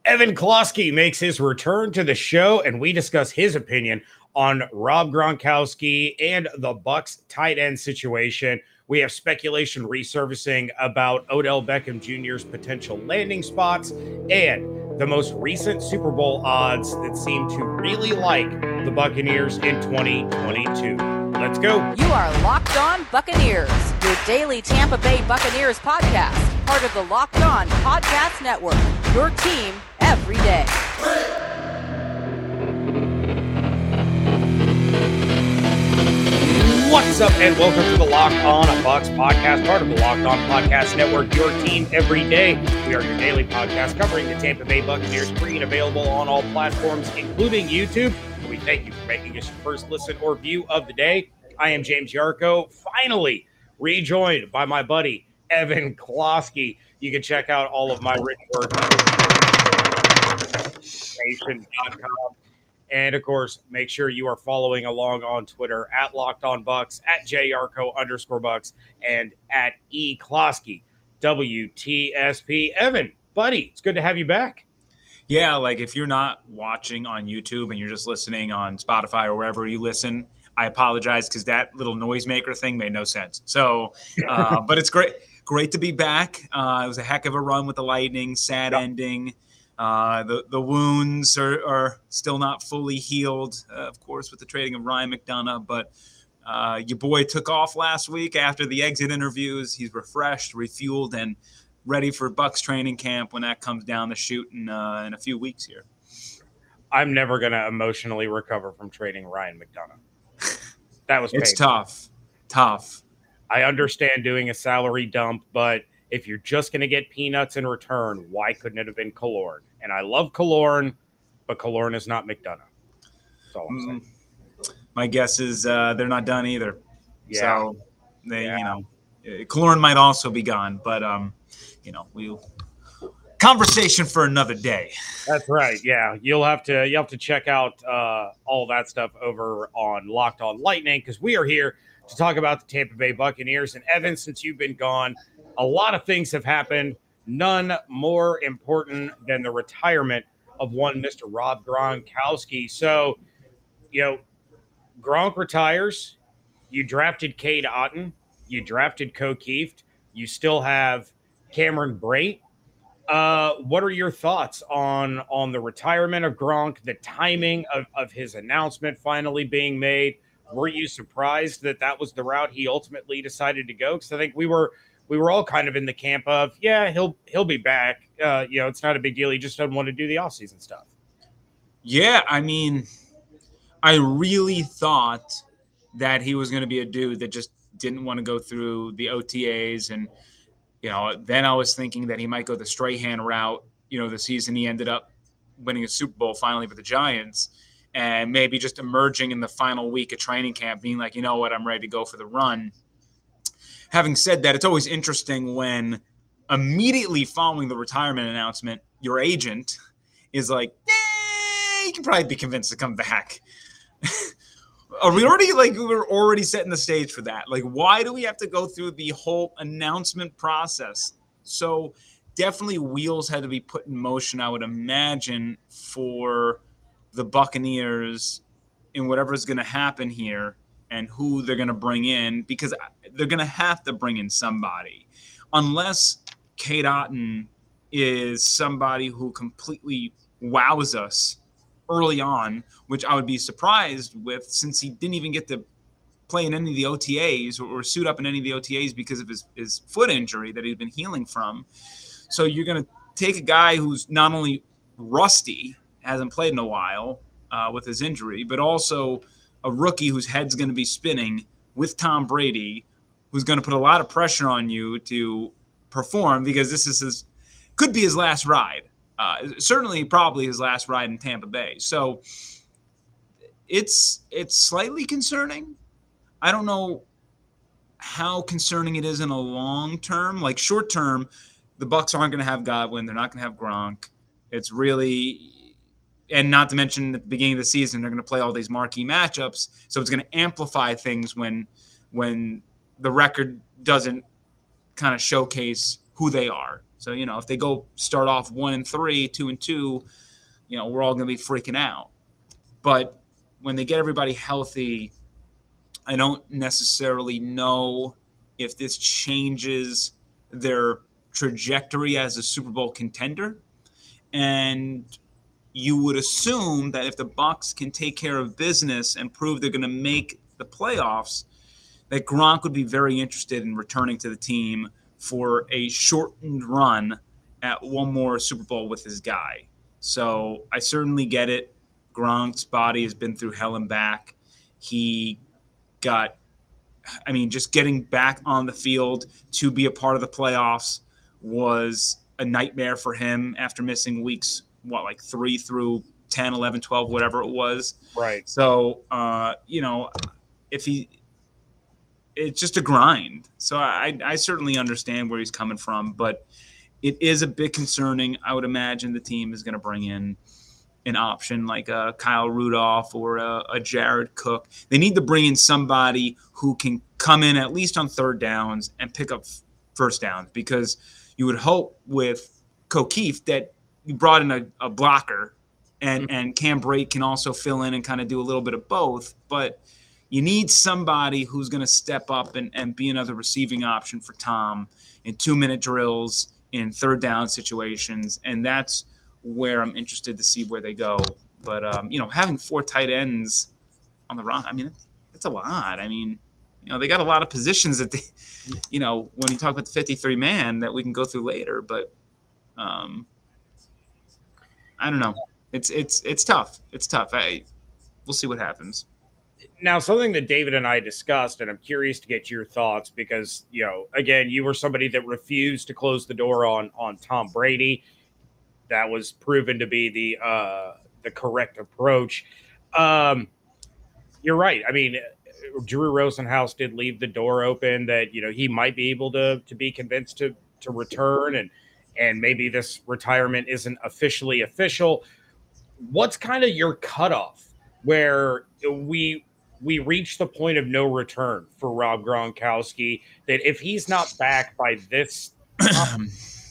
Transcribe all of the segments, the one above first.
Evan Klosky makes his return to the show, and we discuss his opinion on Rob Gronkowski and the Bucks tight end situation. We have speculation resurfacing about Odell Beckham Jr.'s potential landing spots and the most recent Super Bowl odds that seem to really like the Buccaneers in 2022. Let's go. You are Locked On Buccaneers, your daily Tampa Bay Buccaneers podcast, part of the Locked On Podcast Network, your team every day. What's up, and welcome to the Locked On Bucs podcast, part of the Locked On Podcast Network, your team every day. We are your daily podcast covering the Tampa Bay Buccaneers, free and available on all platforms, including YouTube. We thank you for making us your first listen or view of the day. I am James Yarko, finally rejoined by my buddy, Evan Klosky. You can check out all of my written work at nation.com. And, of course, make sure you are following along on Twitter at Locked On Bucs, at JYarko_Bucs, and at eKlosky, WTSP. Evan, buddy, it's good to have you back. Yeah, like if you're not watching on YouTube and you're just listening on Spotify or wherever you listen, I apologize because that little noisemaker thing made no sense. So, but it's great to be back. It was a heck of a run with the Lightning, sad ending. The wounds are still not fully healed, of course, with the trading of Ryan McDonough. But your boy took off last week after the exit interviews. He's refreshed, refueled, and ready for Bucs training camp when that comes down the chute in a few weeks here. I'm never going to emotionally recover from trading Ryan McDonough. That was It's painful. tough. I understand doing a salary dump, but if you're just going to get peanuts in return, why couldn't it have been Killorn? And I love Killorn, but Killorn is not McDonough. That's all I'm saying. My guess is they're not done either. Yeah. So Killorn might also be gone, but conversation for another day. That's right. Yeah, you'll have to check out all that stuff over on Locked On Lightning, because we are here to talk about the Tampa Bay Buccaneers. And Evan, since you've been gone, a lot of things have happened. None more important than the retirement of one Mr. Rob Gronkowski. So, Gronk retires. You drafted Cade Otton. You drafted Ko Kieft. You still have Cameron Brate. What are your thoughts on the retirement of Gronk, the timing of his announcement finally being made? Were you surprised that was the route he ultimately decided to go? Because I think we were all kind of in the camp of, yeah, he'll be back. It's not a big deal. He just doesn't want to do the offseason stuff. Yeah, I mean, I really thought that he was going to be a dude that just didn't want to go through the OTAs. And, then I was thinking that he might go the Strahan route. The season he ended up winning a Super Bowl finally with the Giants, and maybe just emerging in the final week of training camp, being like, you know what, I'm ready to go for the run. Having said that, it's always interesting when immediately following the retirement announcement, your agent is like, you can probably be convinced to come back. We're already setting the stage for that. Like, why do we have to go through the whole announcement process? So definitely wheels had to be put in motion, I would imagine, for the Buccaneers in whatever is going to happen here and who they're going to bring in, because they're going to have to bring in somebody. Unless Cade Otton is somebody who completely wows us early on, which I would be surprised with, since he didn't even get to play in any of the OTAs or suit up in any of the OTAs because of his foot injury that he'd been healing from. So you're going to take a guy who's not only rusty, hasn't played in a while with his injury, but also a rookie whose head's going to be spinning with Tom Brady, who's going to put a lot of pressure on you to perform, because this could be his last ride. Certainly probably his last ride in Tampa Bay. So it's slightly concerning. I don't know how concerning it is in a long term. Like short term, the Bucs aren't going to have Godwin. They're not going to have Gronk. It's really And not to mention at the beginning of the season, they're going to play all these marquee matchups. So it's going to amplify things when the record doesn't kind of showcase who they are. So, if they go start off 1-3, 2-2, we're all going to be freaking out. But when they get everybody healthy, I don't necessarily know if this changes their trajectory as a Super Bowl contender. And you would assume that if the Bucs can take care of business and prove they're going to make the playoffs, that Gronk would be very interested in returning to the team for a shortened run at one more Super Bowl with his guy. So I certainly get it. Gronk's body has been through hell and back. He got, just getting back on the field to be a part of the playoffs was a nightmare for him after missing weeks, 3 through 10, 11, 12, whatever it was. Right. So, it's just a grind. So I certainly understand where he's coming from, but it is a bit concerning. I would imagine the team is going to bring in an option like a Kyle Rudolph or a Jared Cook. They need to bring in somebody who can come in at least on third downs and pick up first downs, because you would hope with O'Keefe that you brought in a blocker and Cam Brate can also fill in and kind of do a little bit of both. But you need somebody who's going to step up and be another receiving option for Tom in 2-minute drills, in third down situations. And that's where I'm interested to see where they go. But, having 4 tight ends on the run, it's a lot. They got a lot of positions that they, when you talk about the 53-man that we can go through later. But I don't know. It's tough. It's tough. We'll see what happens. Now, something that David and I discussed, and I'm curious to get your thoughts because, again, you were somebody that refused to close the door on Tom Brady. That was proven to be the correct approach. You're right. Drew Rosenhaus did leave the door open that, he might be able to be convinced to return, and maybe this retirement isn't officially official. What's kind of your cutoff where we reach the point of no return for Rob Gronkowski, that if he's not back by this time,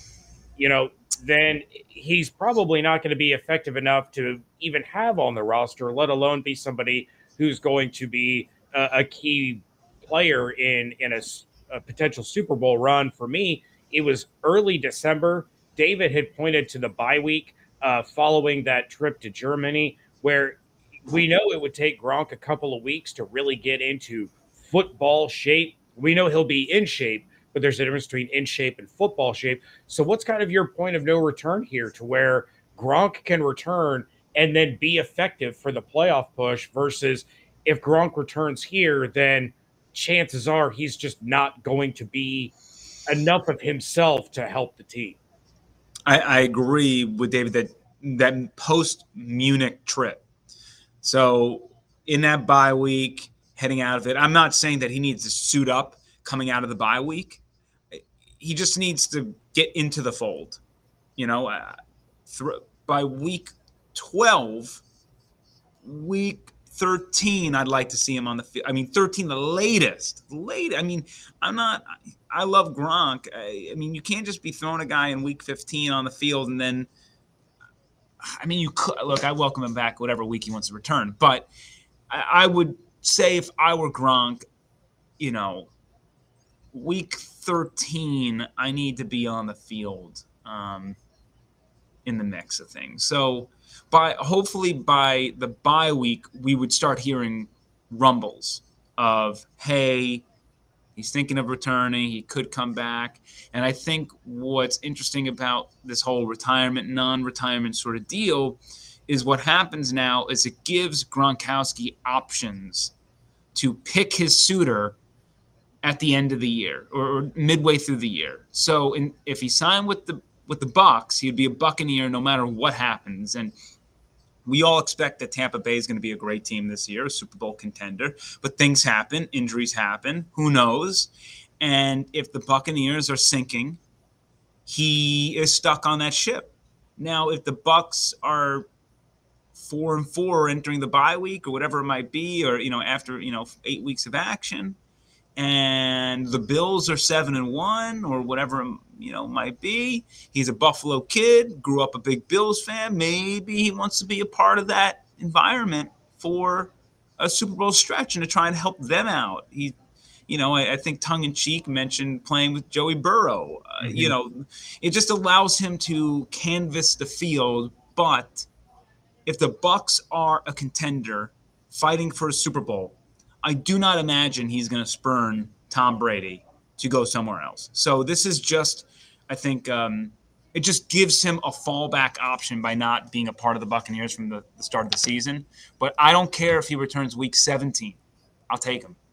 then he's probably not going to be effective enough to even have on the roster, let alone be somebody who's going to be a key player in a potential Super Bowl run? For me, it was early December. David had pointed to the bye week following that trip to Germany, where we know it would take Gronk a couple of weeks to really get into football shape. We know he'll be in shape, but there's a difference between in shape and football shape. So what's kind of your point of no return here to where Gronk can return and then be effective for the playoff push, versus if Gronk returns here, then chances are he's just not going to be enough of himself to help the team? I agree with David that post-Munich trip. So in that bye week, heading out of it, I'm not saying that he needs to suit up coming out of the bye week. He just needs to get into the fold. By week 12, week 13, I'd like to see him on the field. 13, the latest. I love Gronk. You can't just be throwing a guy in week 15 on the field and then, you could look. I welcome him back whatever week he wants to return. But I would say if I were Gronk, week 13, I need to be on the field in the mix of things. So hopefully by the bye week, we would start hearing rumbles of, hey, he's thinking of returning. He could come back. And I think what's interesting about this whole retirement, non-retirement sort of deal is what happens now is it gives Gronkowski options to pick his suitor at the end of the year or midway through the year. So if he signed with the Bucs, he'd be a Buccaneer no matter what happens. And we all expect that Tampa Bay is going to be a great team this year, a Super Bowl contender. But things happen. Injuries happen. Who knows? And if the Buccaneers are sinking, he is stuck on that ship. Now, if the Bucs are 4-4 entering the bye week or whatever it might be, or, after, 8 weeks of action, and the Bills are 7-1 or whatever, might be. He's a Buffalo kid, grew up a big Bills fan. Maybe he wants to be a part of that environment for a Super Bowl stretch and to try and help them out. I think tongue in cheek mentioned playing with Joey Burrow. It just allows him to canvas the field. But if the Bucs are a contender fighting for a Super Bowl, I do not imagine he's going to spurn Tom Brady to go somewhere else. So this is just, I think, it just gives him a fallback option by not being a part of the Buccaneers from the start of the season. But I don't care if he returns week 17. I'll take him.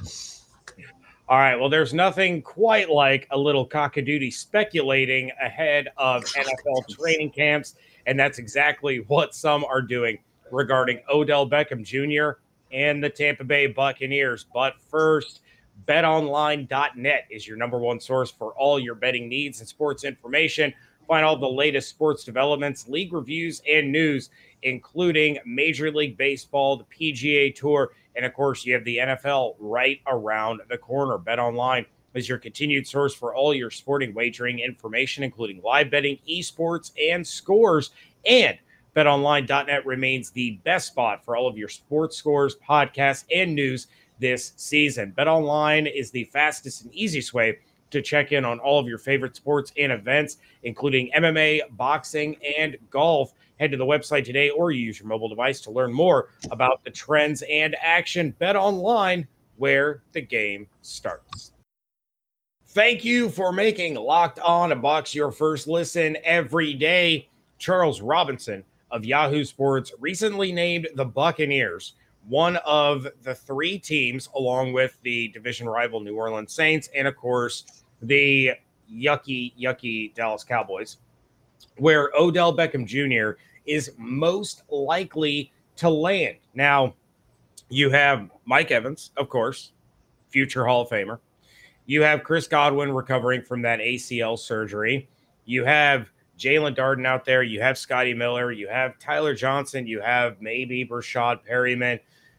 All right. Well, there's nothing quite like a little cockadoodie speculating ahead of NFL training camps, and that's exactly what some are doing regarding Odell Beckham Jr. and the Tampa Bay Buccaneers. But first, betonline.net is your number one source for all your betting needs and sports information. Find all the latest sports developments, league reviews, and news, including Major League Baseball, the PGA Tour, and of course, you have the NFL right around the corner. BetOnline is your continued source for all your sporting wagering information, including live betting, esports, and scores. And BetOnline.net remains the best spot for all of your sports scores, podcasts, and news this season. BetOnline is the fastest and easiest way to check in on all of your favorite sports and events, including MMA, boxing, and golf. Head to the website today or use your mobile device to learn more about the trends and action. BetOnline, where the game starts. Thank you for making Locked On Bucs your first listen every day. Charles Robinson of Yahoo Sports recently named the Buccaneers one of the three teams, along with the division rival New Orleans Saints and, of course, the yucky Dallas Cowboys, where Odell Beckham Jr. is most likely to land. Now, you have Mike Evans, of course, future Hall of Famer. You have Chris Godwin recovering from that ACL surgery. You have Jalen Darden out there. You have Scotty Miller. You have Tyler Johnson. You have maybe Rashad Perryman.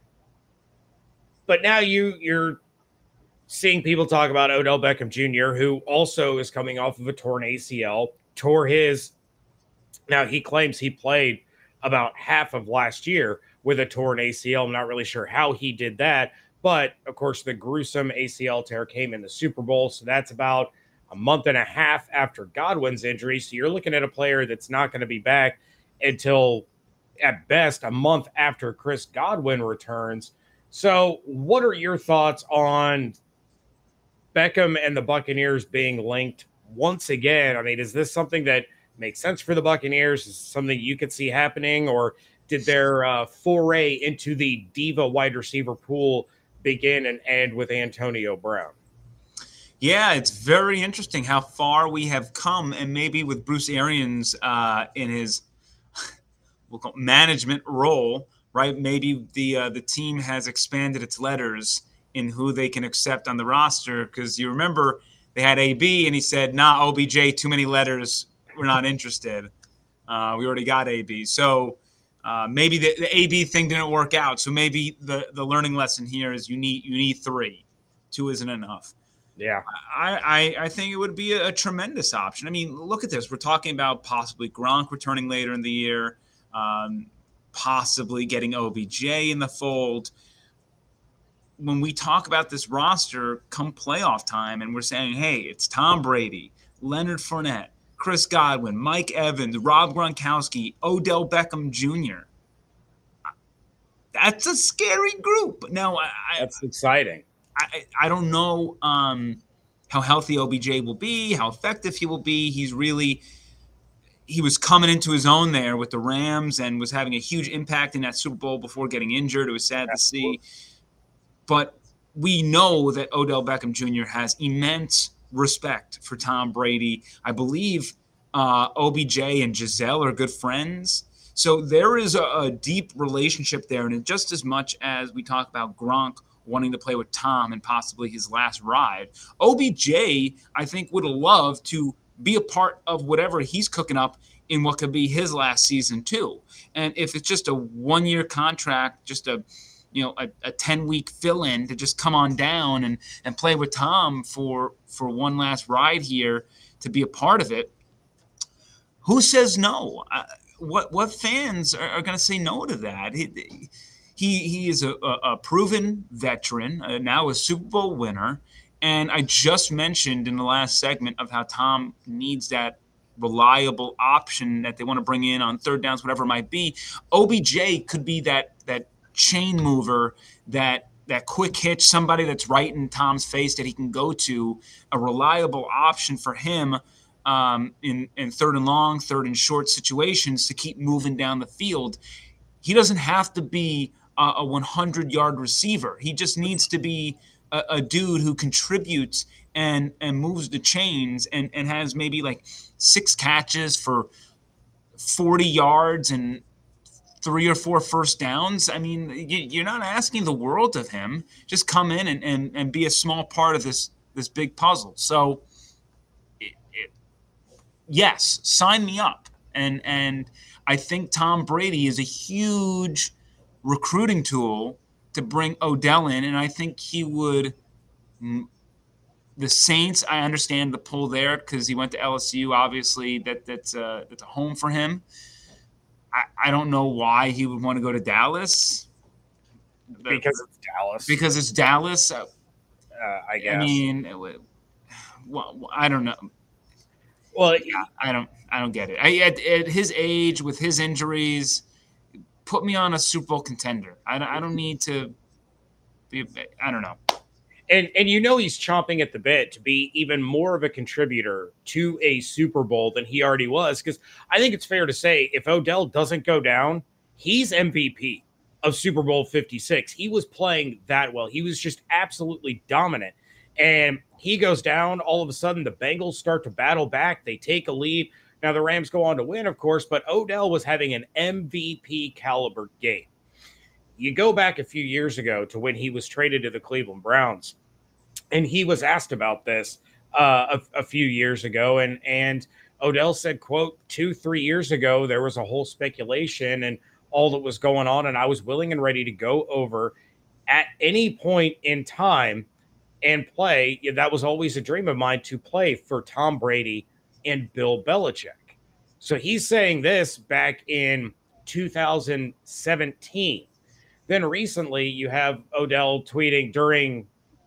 But now you're seeing people talk about Odell Beckham Jr., who also is coming off of a torn ACL, now he claims he played about half of last year with a torn ACL. I'm not really sure how he did that, but of course the gruesome ACL tear came in the Super Bowl. So that's about a month and a half after Godwin's injury. So you're looking at a player that's not going to be back until at best a month after Chris Godwin returns. So what are your thoughts on Beckham and the Buccaneers being linked once again? I mean, is this something that makes sense for the Buccaneers? Is this something you could see happening, or did their foray into the diva wide receiver pool begin and end with Antonio Brown? Yeah, it's very interesting how far we have come, and maybe with Bruce Arians in his we'll call it management role, right? Maybe the team has expanded its letters in who they can accept on the roster, because you remember they had AB and he said, "Nah, OBJ, too many letters. We're not interested. We already got AB." So maybe the AB thing didn't work out. So maybe the learning lesson here is you need three. Two isn't enough. Yeah, I think it would be a tremendous option. I mean, look at this. We're talking about possibly Gronk returning later in the year, possibly getting OBJ in the fold. When we talk about this roster come playoff time and we're saying, hey, it's Tom Brady, Leonard Fournette, Chris Godwin, Mike Evans, Rob Gronkowski, Odell Beckham Jr. That's a scary group. Now, that's exciting. I don't know how healthy OBJ will be, how effective he will be. He was coming into his own there with the Rams and was having a huge impact in that Super Bowl before getting injured. It was sad to see. But we know that Odell Beckham Jr. has immense respect for Tom Brady. I believe OBJ and Giselle are good friends. So there is a deep relationship there. And just as much as we talk about Gronk wanting to play with Tom and possibly his last ride, OBJ, I think, would love to be a part of whatever he's cooking up in what could be his last season too. And if it's just a one-year contract, just a a 10-week fill-in to just come on down and play with Tom for one last ride here to be a part of it. Who says no? What fans are going to say no to that? He is a proven veteran, now a Super Bowl winner. And I just mentioned in the last segment of how Tom needs that reliable option that they want to bring in on third downs, whatever it might be. OBJ could be that chain mover, that quick hitch, somebody that's right in Tom's face that he can go to, a reliable option for him in third and long, third and short situations to keep moving down the field. He doesn't have to be a 100-yard receiver. He just needs to be a dude who contributes and moves the chains and has maybe like 6 catches for 40 yards and 3 or 4 first downs. I mean, you're not asking the world of him. Just come in and be a small part of this big puzzle. So, yes, sign me up. And I think Tom Brady is a huge recruiting tool to bring Odell in, and I think he would. The Saints, I understand the pull there because he went to LSU. Obviously, that's a home for him. I don't know why he would want to go to Dallas. Because it's Dallas. Because it's Dallas. I guess. I mean, well, I don't know. Well, I don't get it. At his age, with his injuries, put me on a Super Bowl contender. I don't need to be. I don't know. And he's chomping at the bit to be even more of a contributor to a Super Bowl than he already was. Because I think it's fair to say if Odell doesn't go down, he's MVP of Super Bowl 56. He was playing that well. He was just absolutely dominant. And he goes down. All of a sudden, the Bengals start to battle back. They take a lead. Now, the Rams go on to win, of course, but Odell was having an MVP caliber game. You go back a few years ago to when he was traded to the Cleveland Browns, and he was asked about this a few years ago, and Odell said, quote, 2-3 years ago, there was a whole speculation and all that was going on, and I was willing and ready to go over at any point in time and play. That was always a dream of mine, to play for Tom Brady and Bill Belichick. So he's saying this back in 2017. Then recently you have Odell tweeting during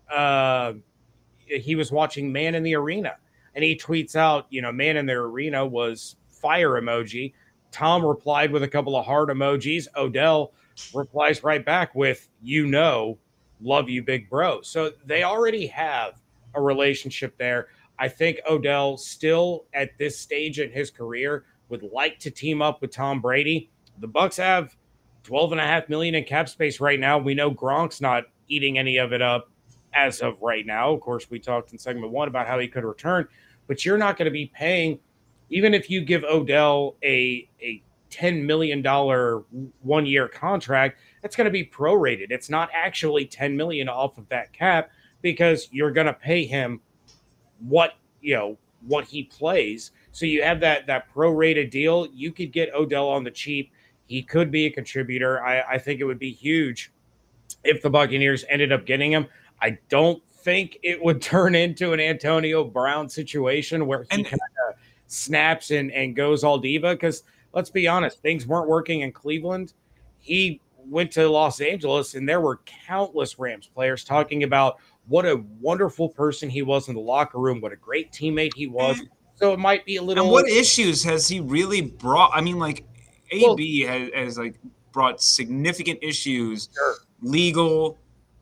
he was watching Man in the Arena, and he tweets out, Man in the Arena was fire emoji. Tom replied with a couple of heart emojis. Odell replies right back with, love you, big bro. So they already have a relationship there. I think Odell still at this stage in his career would like to team up with Tom Brady. The Bucs have $12.5 million in cap space right now. We know Gronk's not eating any of it up as of right now. Of course, we talked in segment 1 about how he could return, but you're not going to be paying, even if you give Odell a $10 million 1-year contract, that's going to be prorated. It's not actually $10 million off of that cap, because you're going to pay him what he plays. So you have that prorated deal. You could get Odell on the cheap. He could be a contributor. I think it would be huge if the Buccaneers ended up getting him. I don't think it would turn into an Antonio Brown situation where he kind of snaps and goes all diva, because let's be honest, things weren't working in Cleveland. He went to Los Angeles, and there were countless Rams players talking about what a wonderful person he was in the locker room, what a great teammate he was. So it might be a little. And what issues has he really brought? I mean, like, AB has like brought significant issues, sure, legal,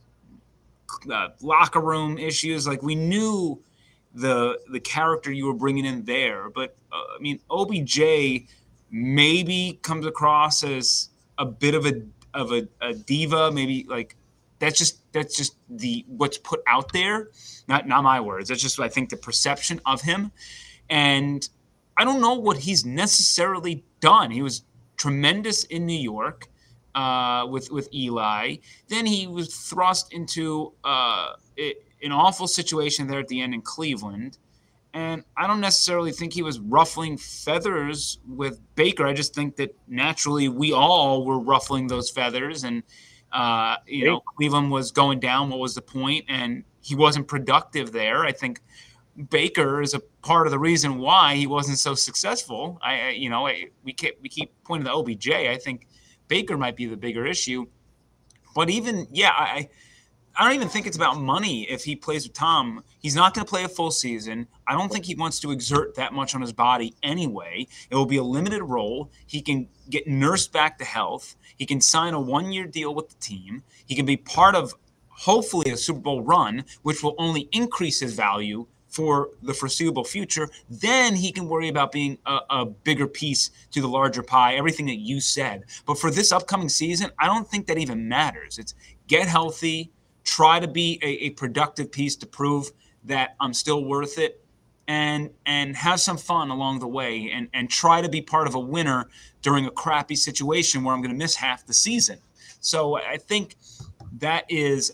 locker room issues. Like, we knew the character you were bringing in there, but I mean, OBJ maybe comes across as a bit of a diva. Maybe like that's just the what's put out there. Not my words. That's just, I think, the perception of him. And I don't know what he's necessarily done. He was tremendous in New York with Eli. Then he was thrust into an awful situation there at the end in Cleveland. And I don't necessarily think he was ruffling feathers with Baker. I just think that naturally we all were ruffling those feathers. And Cleveland was going down. What was the point? And he wasn't productive there. I think Baker is a part of the reason why he wasn't so successful. We keep pointing to OBJ. I think Baker might be the bigger issue. But I don't even think it's about money if he plays with Tom. He's not going to play a full season. I don't think he wants to exert that much on his body anyway. It will be a limited role. He can get nursed back to health. He can sign a 1-year deal with the team. He can be part of, hopefully, a Super Bowl run, which will only increase his value for the foreseeable future. Then he can worry about being a bigger piece to the larger pie, everything that you said. But for this upcoming season, I don't think that even matters. It's get healthy, try to be a productive piece to prove that I'm still worth it, and have some fun along the way, and try to be part of a winner during a crappy situation where I'm going to miss half the season. So I think that is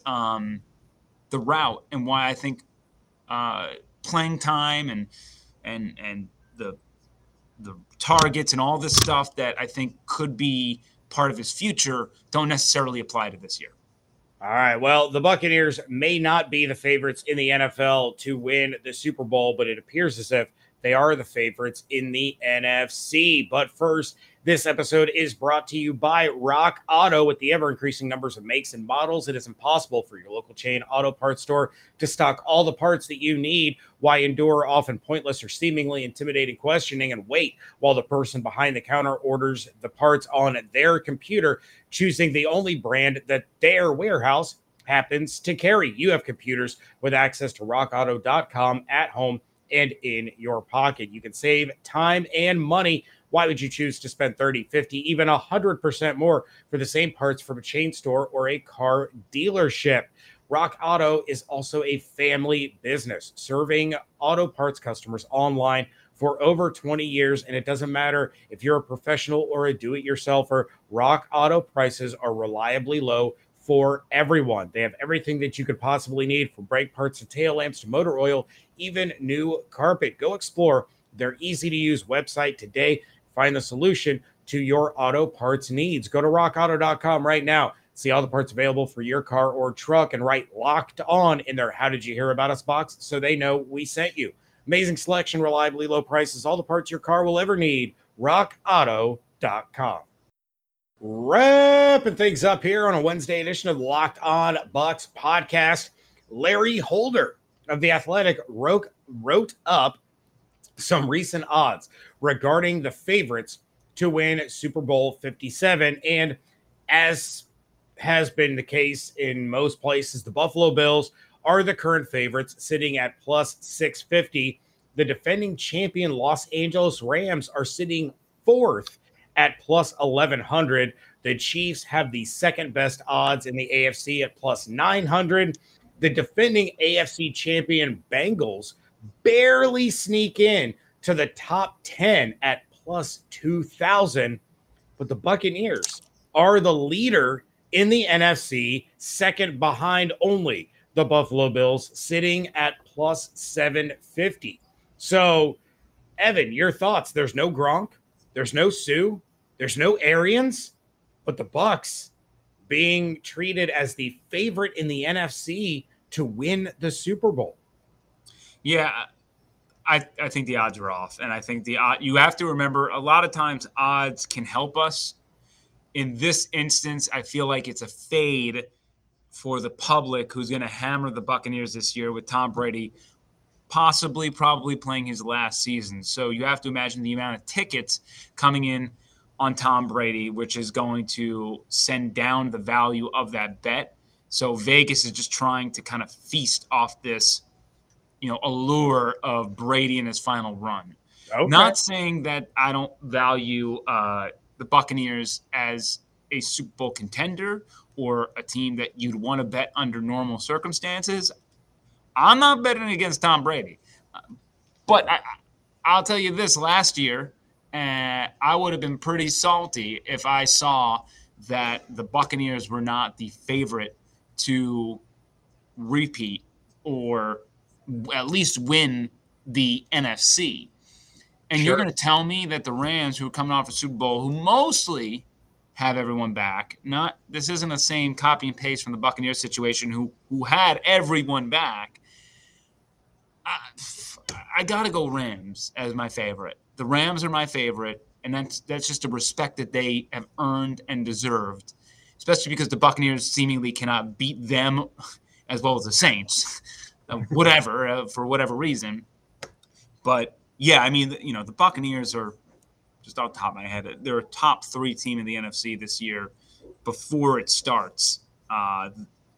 the route, and why I think playing time and the targets and all this stuff that I think could be part of his future don't necessarily apply to this year. All right. Well, the Buccaneers may not be the favorites in the NFL to win the Super Bowl, but it appears as if they are the favorites in the NFC. But first, this episode is brought to you by Rock Auto. With the ever-increasing numbers of makes and models, it is impossible for your local chain auto parts store to stock all the parts that you need. Why endure often pointless or seemingly intimidating questioning and wait while the person behind the counter orders the parts on their computer, choosing the only brand that their warehouse happens to carry? You have computers with access to rockauto.com at home and in your pocket. You can save time and money. Why would you choose to spend 30, 50, even 100% more for the same parts from a chain store or a car dealership? Rock Auto is also a family business serving auto parts customers online for over 20 years. And it doesn't matter if you're a professional or a do-it-yourselfer, Rock Auto prices are reliably low for everyone. They have everything that you could possibly need, from brake parts to tail lamps to motor oil, even new carpet. Go explore their easy-to-use website today. Find the solution to your auto parts needs. Go to rockauto.com right now. See all the parts available for your car or truck, and write "Locked On" in their "How Did You Hear About Us" box so they know we sent you. Amazing selection, reliably low prices, all the parts your car will ever need. rockauto.com. Wrapping things up here on a Wednesday edition of the Locked On Bucs podcast. Larry Holder of The Athletic wrote up some recent odds regarding the favorites to win Super Bowl 57. And as has been the case in most places, the Buffalo Bills are the current favorites, sitting at plus 650. The defending champion Los Angeles Rams are sitting fourth at plus 1100. The Chiefs have the second best odds in the AFC at plus 900. The defending AFC champion Bengals barely sneak in to the top 10 at plus 2,000. But the Buccaneers are the leader in the NFC, second behind only the Buffalo Bills, sitting at plus 750. So, Evan, your thoughts? There's no Gronk, there's no Sue, there's no Arians, but the Bucs being treated as the favorite in the NFC to win the Super Bowl. Yeah, I think the odds are off. And I think you have to remember, a lot of times odds can help us. In this instance, I feel like it's a fade for the public, who's going to hammer the Buccaneers this year with Tom Brady probably playing his last season. So you have to imagine the amount of tickets coming in on Tom Brady, which is going to send down the value of that bet. So Vegas is just trying to kind of feast off this, allure of Brady in his final run. Okay. Not saying that I don't value the Buccaneers as a Super Bowl contender or a team that you'd want to bet under normal circumstances. I'm not betting against Tom Brady. But I'll tell you this, last year, I would have been pretty salty if I saw that the Buccaneers were not the favorite to repeat or at least win the NFC. And You're going to tell me that the Rams, who are coming off a Super Bowl, who mostly have everyone back. This isn't the same copy and paste from the Buccaneers situation who had everyone back. I got to go Rams as my favorite. The Rams are my favorite, and that's just a respect that they have earned and deserved, especially because the Buccaneers seemingly cannot beat them as well as the Saints, for whatever reason. But, yeah, I mean, the Buccaneers are, just off the top of my head, they're a top 3 team in the NFC this year before it starts. But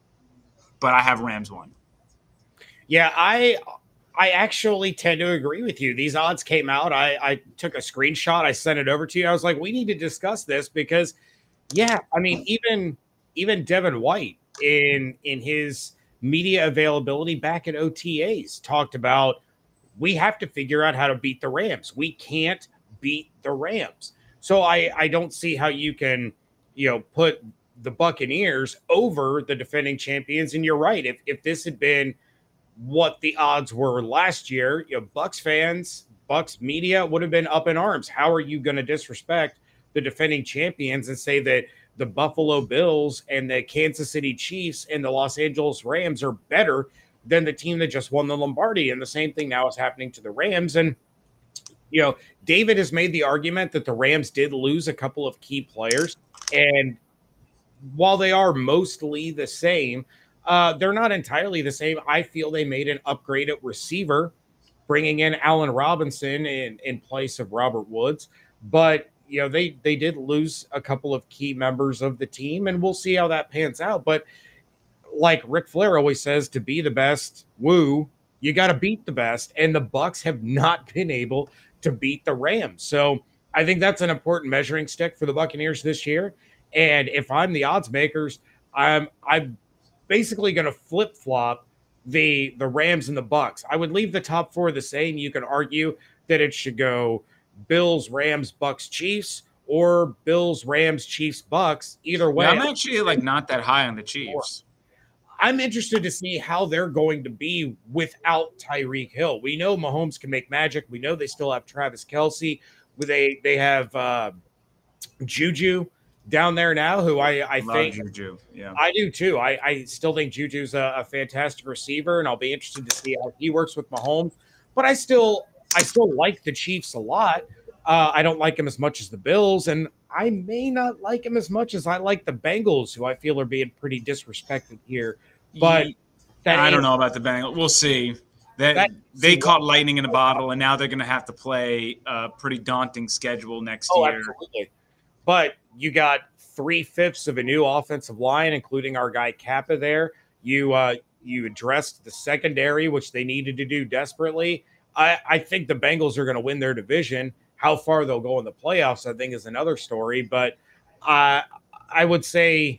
I have Rams 1. Yeah, I actually tend to agree with you. These odds came out. I took a screenshot. I sent it over to you. I was like, we need to discuss this because, yeah, I mean, even Devin White in his media availability back at OTAs talked about we have to figure out how to beat the Rams. We can't beat the Rams. So I don't see how you can, put the Buccaneers over the defending champions. And you're right. If this had been what the odds were last year, Bucs fans, Bucs media would have been up in arms. How are you going to disrespect the defending champions and say that the Buffalo Bills and the Kansas City Chiefs and the Los Angeles Rams are better than the team that just won the Lombardi? And the same thing now is happening to the Rams. And, David has made the argument that the Rams did lose a couple of key players. And while they are mostly the same, they're not entirely the same. I feel they made an upgrade at receiver, bringing in Allen Robinson in place of Robert Woods. But, they did lose a couple of key members of the team, and we'll see how that pans out. But like Ric Flair always says, to be the best, you got to beat the best. And the Bucs have not been able to beat the Rams. So I think that's an important measuring stick for the Buccaneers this year. And if I'm the odds makers, I'm basically going to flip-flop the Rams and the Bucs. I would leave the top 4 the same. You can argue that it should go Bills, Rams, Bucs, Chiefs, or Bills, Rams, Chiefs, Bucs. Either way. Yeah, I'm actually not that high on the Chiefs. I'm interested to see how they're going to be without Tyreek Hill. We know Mahomes can make magic. We know they still have Travis Kelce. They have Juju down there now, who I think Juju. Yeah, I do too. I still think Juju's a fantastic receiver, and I'll be interested to see how he works with Mahomes. But I still like the Chiefs a lot. I don't like him as much as the Bills, and I may not like him as much as I like the Bengals, who I feel are being pretty disrespected here. But I don't know about the Bengals. We'll see. They caught lightning in a bottle, and now they're going to have to play a pretty daunting schedule next year. Absolutely. But you got 3/5 of a new offensive line, including our guy Kappa there. You addressed the secondary, which they needed to do desperately. I think the Bengals are going to win their division. How far they'll go in the playoffs, I think, is another story. But I would say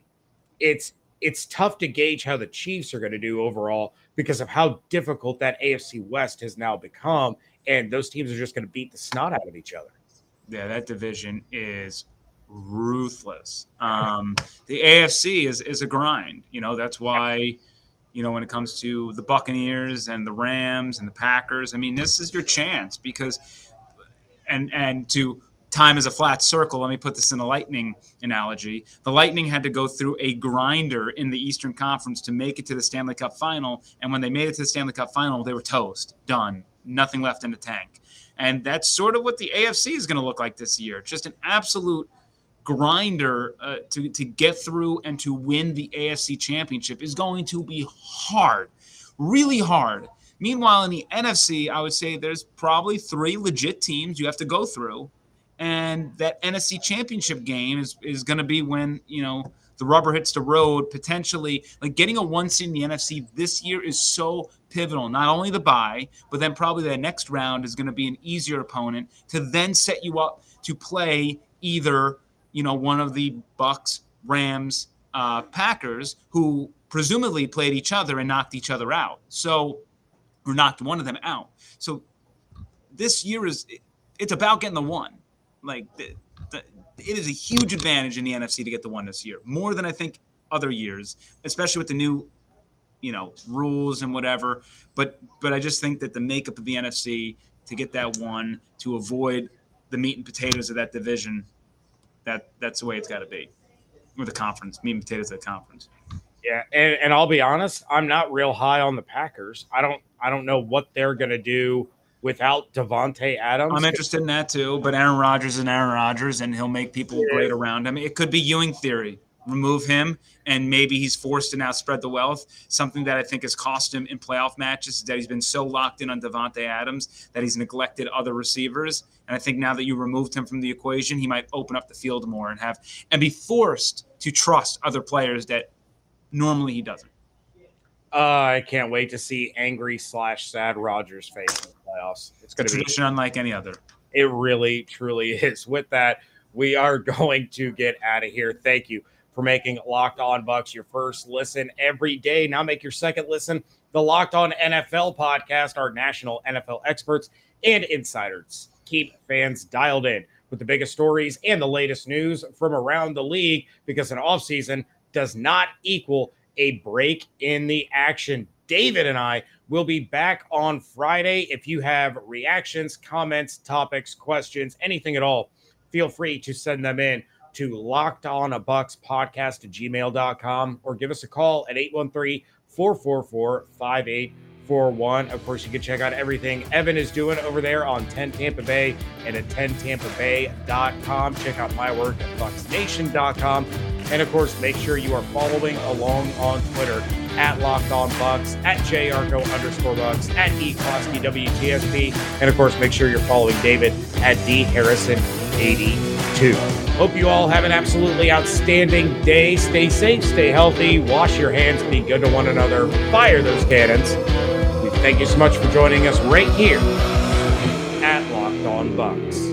it's tough to gauge how the Chiefs are going to do overall because of how difficult that AFC West has now become. And those teams are just going to beat the snot out of each other. Yeah, that division is ruthless. The AFC is a grind. That's why, when it comes to the Buccaneers and the Rams and the Packers, I mean, this is your chance because and to time is a flat circle. Let me put this in a Lightning analogy. The Lightning had to go through a grinder in the Eastern Conference to make it to the Stanley Cup final. And when they made it to the Stanley Cup final, they were toast, done, nothing left in the tank. And that's sort of what the AFC is going to look like this year. Just an absolute grinder to get through and to win the AFC championship is going to be hard, really hard. Meanwhile, in the NFC, I would say there's probably 3 legit teams you have to go through. And that NFC championship game is going to be when, the rubber hits the road, potentially. Like getting a 1 seed in the NFC this year is so pivotal. Not only the bye, but then probably the next round is going to be an easier opponent to then set you up to play either, one of the Bucs, Rams, Packers, who presumably played each other and knocked each other out. Or knocked one of them out. So this year it's about getting the 1. Like it is a huge advantage in the NFC to get the 1 this year, more than I think other years, especially with the new, rules and whatever. But I just think that the makeup of the NFC to get that 1, to avoid the meat and potatoes of that division, that's the way it's got to be with the conference. Meat and potatoes at the conference. Yeah, and I'll be honest, I'm not real high on the Packers. I don't know what they're gonna do without Davante Adams. I'm interested in that too, but Aaron Rodgers is Aaron Rodgers, and he'll make people great around him. It could be Ewing theory. Remove him, and maybe he's forced to now spread the wealth. Something that I think has cost him in playoff matches is that he's been so locked in on Davante Adams that he's neglected other receivers. And I think now that you removed him from the equation, he might open up the field more and be forced to trust other players that normally he doesn't. I can't wait to see angry / sad Rodgers face in the playoffs. It's going to be a tradition unlike any other. It really, truly is. With that, we are going to get out of here. Thank you for making Locked On Bucks your first listen every day. Now make your second listen the Locked On NFL podcast. Our national NFL experts and insiders keep fans dialed in with the biggest stories and the latest news from around the league, because an offseason does not equal a break in the action. David and I will be back on Friday. If you have reactions, comments, topics, questions, anything at all, feel free to send them in to lockedonabuckspodcast@gmail.com or give us a call at 813-444-5841. Of course, you can check out everything Evan is doing over there on 10 Tampa Bay and at 10tampabay.com. Check out my work at bucksnation.com. And of course, make sure you are following along on Twitter at LockedOnBucks, at JArco_Bucks, at ECoskeyWTSP. And of course, make sure you're following David at DHarrison82. Hope you all have an absolutely outstanding day. Stay safe, stay healthy, wash your hands, be good to one another, fire those cannons. We thank you so much for joining us right here at Locked On Bucks.